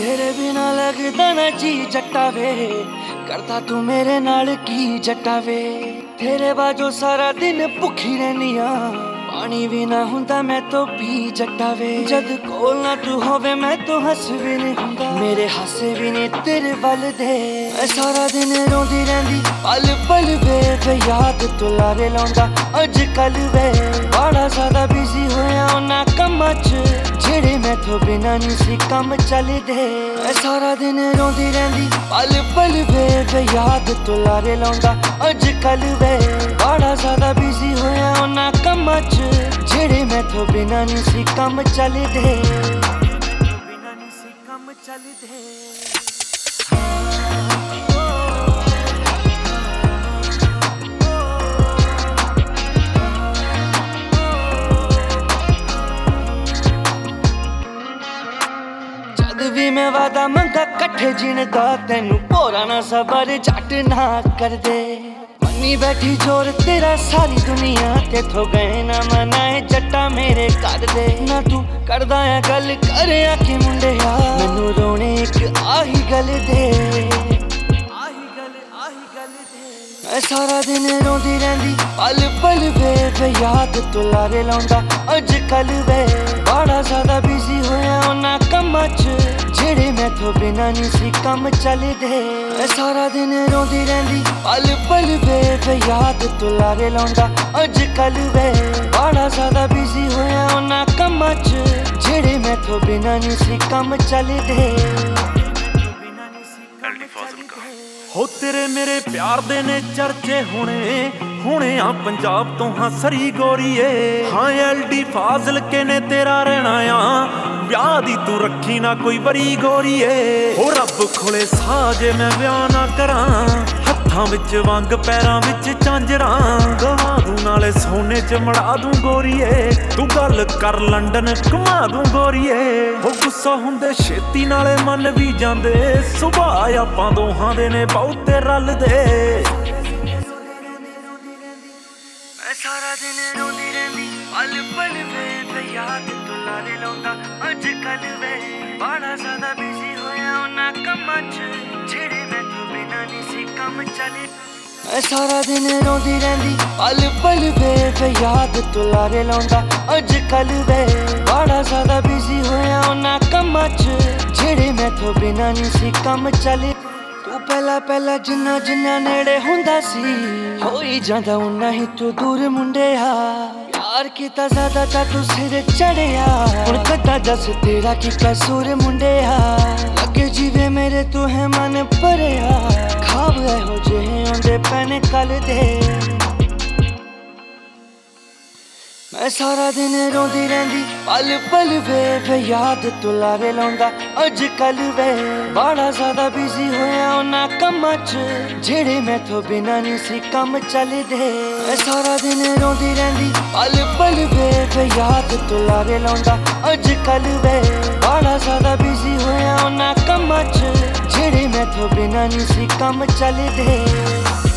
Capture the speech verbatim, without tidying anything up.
तेरे बिना लगदा ना जी जट्टा वे, करता तू मेरे नाल की जट्टा वे। तेरे बाजो सारा दिन भुखी रहनी आ, पानी भी ना हुंदा मैं तो पी जट्टा वे। जद कोल ना तू होवे मैं तो हस भी नहीं हुंदा, मेरे हासे भी नहीं तेरे वल दे। मैं सारा दिन रोंदी रहंदी पल पल वे, वे याद तू लारे लाउंदा अज कल वे। बड़ा ज्यादा बिजी होया उन्हां कम्मां च, जेड़े मैथों बिना नहीं सी कम चलदे। मैं सारा दिन रोंदी रहंदी पल पल वे, वे याद तू लारे लाउंदा अज कल वे। बड़ा ज्यादा बिजी होया उन्हां कम्मां च, जेड़े मैथों बिना नहीं सी कम चलदे, बिना नहीं सी कम चलदे। भी मैं वादा मंगा कट्ठे जीने दा, तेनू भोरा ना सबर झट ना कर दे। मनी बैठी जोर तेरा सारी दुनिया, तेथों गए ना मनाए जट्टा मेरे कर दे। ना तू करदा है गल कर आके मुंडिया, मैनू रोने एक आही गल दे, आही गल आही गल दे। मैं सारा दिन रोंदी रहंदी पल पल वे, वे याद तू लारे लाउंदा अज कल वे। बड़ा ज्यादा बिजी होया उन्हां कम्मां च, जेड़े मैथों बिना नहीं सी कम चलदे। मैं सारा दिन रोंदी रहंदी पल पल वे, वे याद तू लारे लाउंदा अज कल वे। बड़ा ज्यादा बिजी होया उन्हां कम्मां च, जेड़े मैथों बिना नहीं सी कम चलदे। हो तेरे मेरे प्यार दे ने चर्चे हुणे हुणे आ पंजाब तो हाँ सरी गोरीए। हाँ एल डी फाजिल के ने तेरा रहना आ, ब्याह दी तू रखी ना कोई बरी गोरीए। हो रब खोले साजे मैं ब्याह ना करा, हत्थां विच वंग पैरां विच झांजरां। गवा दूं नाले सोने च मड़ा दूं गोरीए, तू गल कर लंडन घुमा दूं गोरीए। हो गुस्सा हुंदे छेती नाले मन भी जांदे, सुभाऽ आपां दोहां दे ने बहुते रलदे। मैं सारा दिन रोंदी रहंदी पल पल वे, वे याद तू लारे लाउंदा अज कल वे। बड़ा ज्यादा बिजी होया उन्हां कम्मां च, जेड़े मैथों बिना नहीं सी कम चले। मैं सारा दिन रोंदी रहंदी पल पल वे, वे याद तू लारे लाउंदा अज कल वे। बड़ा ज्यादा बिजी होया उन्हां कम्मां च, जेड़े मैथों बिना नहीं सी कम चले। तू पहला पहला जिन्ना जिन्ना नेड़े हुंदा सी, होई जांदा उन्ना ही तू दूर मुंडिया। प्यार कीता ज़्यादा तां तू सिर चढ़िया, हुण कद्दा दस तेरा की कसूर मुंडिया। लगे जीवे मेरे तू है मन भरिया, खाब एहो जेहे आउंदे पैने कल दे। मैं सारा दिन रोंदी रहंदी पल पल वे, वे याद तू लारे लाउंदा अज कल वे। बड़ा ज्यादा बिजी होया उन्हां कम्मां च, जेड़े मैथों बिना नहीं सी कम चलदे। मैं सारा दिन रोंदी रहंदी पल पल वे, वे याद तू लारे लाउंदा अज कल वे। बड़ा ज्यादा बिजी होया उन्हां कम्मां च, जेड़े मैथों बिना नहीं सी कम चलदे।